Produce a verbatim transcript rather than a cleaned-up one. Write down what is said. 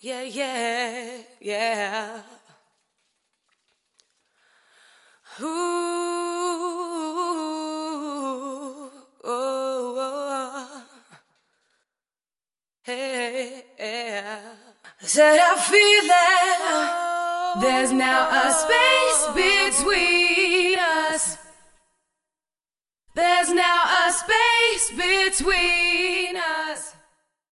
yeah, yeah, yeah. Ooh, oh, oh. Hey, yeah. Said I feel that there's now a space between us. There's now a space between us.